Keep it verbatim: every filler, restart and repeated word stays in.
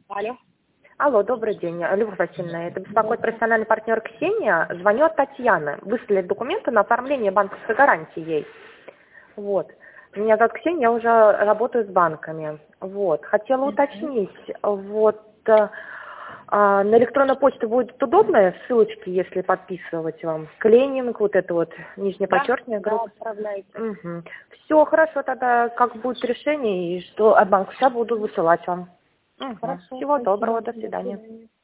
Алло. Алло, добрый день, Любовь Васильевна. Это беспокоит профессиональный партнер Ксения. Звоню от Татьяны. Выслали документы на оформление банковской гарантии ей. Вот. Меня зовут Ксения, я уже работаю с банками. Вот. Хотела Мгм. уточнить, вот э, а, на электронной почте будет удобно ссылочки, если подписывать вам? Клининг, вот это вот, нижнее Да, подчеркивание, да, группа. отправляйте. Угу. Все, хорошо, тогда как будет решение и что от банка, сейчас буду высылать вам. Угу. Хорошо, Всего доброго, спасибо. до До свидания. свидания.